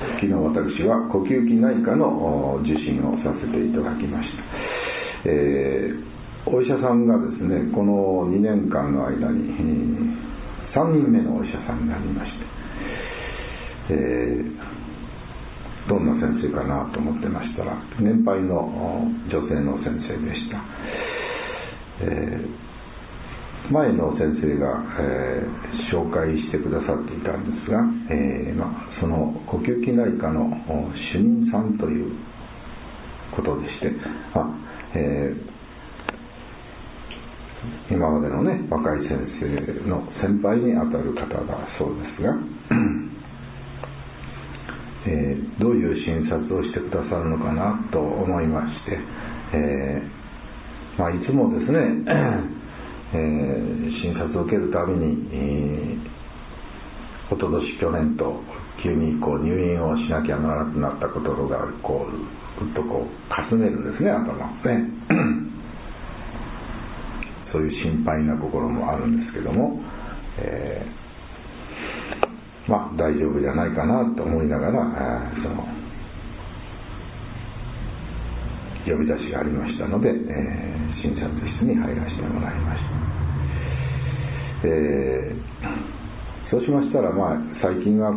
昨日私は呼吸器内科の受診をさせていただきました。お医者さんがですね、この2年間の間に3人目のお医者さんになりまして、どんな先生かなと思ってましたら、年配の女性の先生でした。前の先生が、紹介してくださっていたんですが、その呼吸器内科の主任さんということでして、今までのね、若い先生の先輩にあたる方だそうですが、どういう診察をしてくださるのかなと思いまして、いつもですね、診察を受けるたびに、おととし去年と急に入院をしなきゃならなくなったことがぐっとかすめるんですね、頭をね。そういう心配な心もあるんですけども、大丈夫じゃないかなと思いながら、その呼び出しがありましたので、診察室に入らせてもらいました。そうしましたら、最近は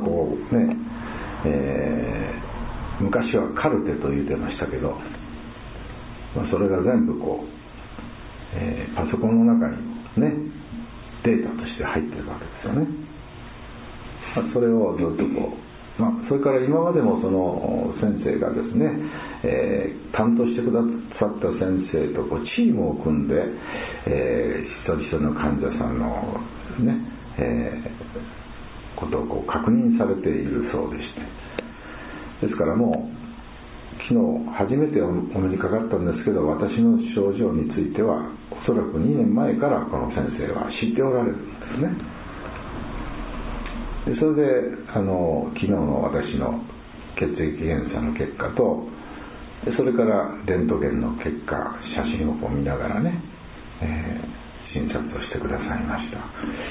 昔はカルテと言ってましたけど、それが全部パソコンの中にね、データとして入ってるわけですよね。それをずっとそれから今までもその先生がですね、担当してくださった先生とチームを組んで、一人一人の患者さんのね、ことを確認されているそうでして、ですからもう昨日初めてお目にかかったんですけど、私の症状についてはおそらく2年前からこの先生は知っておられるんですね。でそれで昨日の私の血液検査の結果と、それからレントゲンの結果、写真を見ながらね、診察をしてくださいました。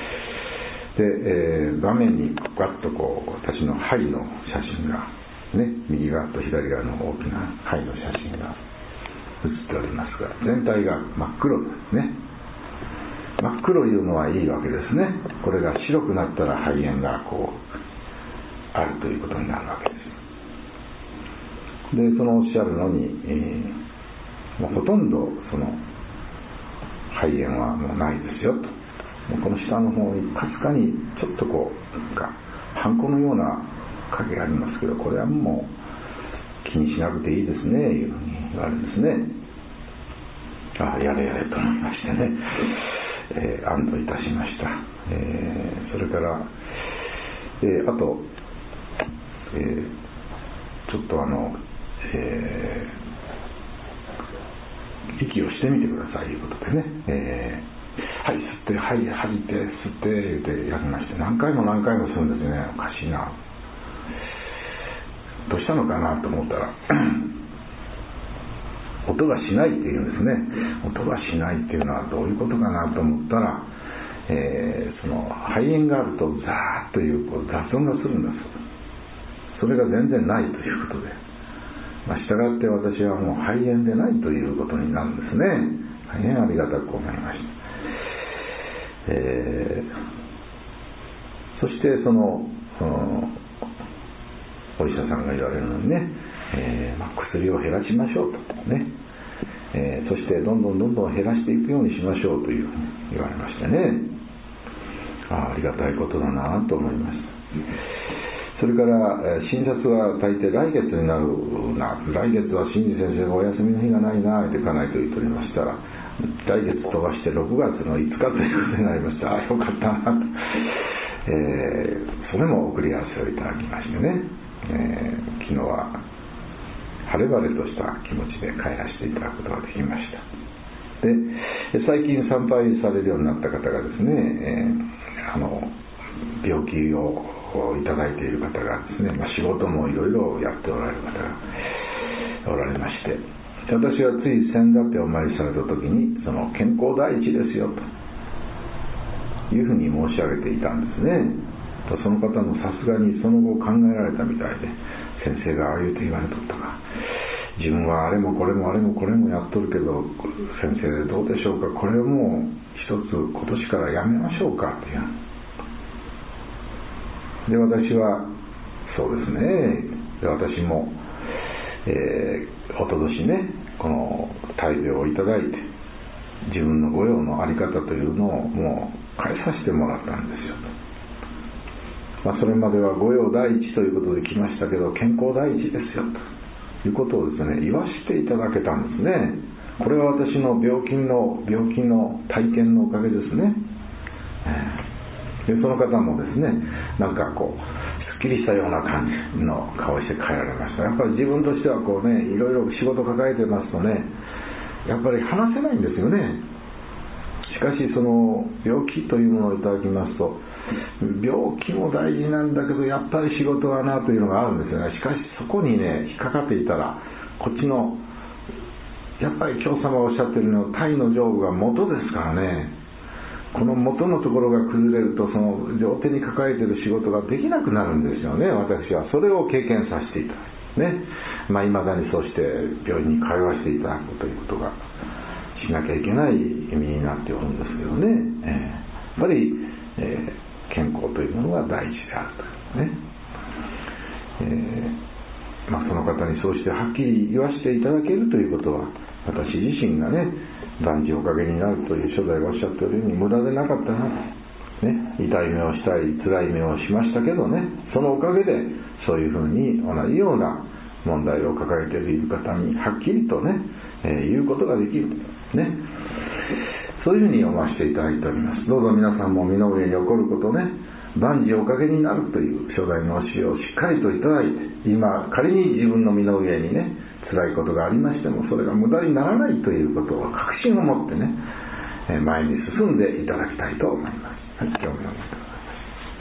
で、画面にガッと私の肺の写真がね、右側と左側の大きな肺の写真が写っておりますが、全体が真っ黒ですね。真っ黒いうのはいいわけですね。これが白くなったら肺炎があるということになるわけです。で、そのおっしゃるのに、ほとんどその肺炎はもうないですよと。この下の方にかすかにちょっとハンコのような影がありますけど、これはもう気にしなくていいですね、いうふうに言われるんですね。やれやれと思いましてね、安堵いたしました。それから、あと、ちょっと息をしてみてくださいということでね、はい、吸って、はい、吐いて、吸って、やりまして、何回も何回もするんですね。おかしいな。どうしたのかなと思ったら、音がしないっていうんですね。音がしないっていうのはどういうことかなと思ったら、その肺炎があるとザーッという雑音がするんです。それが全然ないということで、従って私はもう肺炎でないということになるんですね。大変ありがたく思いました。そしてそのお医者さんが言われるのにね、薬を減らしましょうとね、そしてどんどん減らしていくようにしましょうというふうに言われましてね、ありがたいことだなと思いました。それから診察は大抵来月になるな、来月は新次先生がお休みの日がないなって家内と言っておりましたら、来月飛ばして6月の5日ということになりました。よかったなと、それも送り合わせをいただきましてね、昨日は晴れ晴れとした気持ちで帰らせていただくことができました。で、最近参拝されるようになった方がですね、病気をいただいている方がですね、仕事もいろいろやっておられる方がおられまして、私はつい先だってお参りされた時に、その健康第一ですよというふうに申し上げていたんですね。その方もさすがにその後考えられたみたいで、 先生がああ言うと言われとったか、自分はあれもこれもあれもこれもやっとるけど、先生どうでしょうか、これをもう一つ今年からやめましょうかっていう。で、私はそうですね、で私も、おととしね、この大病をいただいて、自分の御用の在り方というのをもう変えさせてもらったんですよと。それまでは御用第一ということで来ましたけど、健康第一ですよということをですね、言わせていただけたんですね。これは私の病気の体験のおかげですね。でその方もですね、なんかこうすっきりしたような感じの顔して帰られました。やっぱり自分としてはこうね、いろいろ仕事抱えてますとね、やっぱり話せないんですよね。しかしその病気というものをいただきますと、病気も大事なんだけどやっぱり仕事はなというのがあるんですよね。しかしそこにね引っかかっていたら、こっちのやっぱり教祖様がおっしゃってるのは体の上部が元ですからね、この元のところが崩れると、その両手に抱えている仕事ができなくなるんですよね。私はそれを経験させていただいてね、未だにそうして病院に通わせていただくということがしなきゃいけない意味になっておるんですけどね、やっぱり、健康というものが第一であるというね、その方にそうしてはっきり言わせていただけるということは、私自身がね万事おかげになるという初代がおっしゃっているように無駄でなかったなと、ね、痛い目をしたり辛い目をしましたけどね、そのおかげでそういうふうに同じような問題を抱えている方にはっきりとね、言うことができるね、そういうふうに読ませていただいております。どうぞ皆さんも身の上に起こることね、万事おかげになるという初代の教えをしっかりといただいて、今仮に自分の身の上にね辛いことがありましても、それが無駄にならないということを確信を持ってね、前に進んでいただきたいと思います。はい、今日も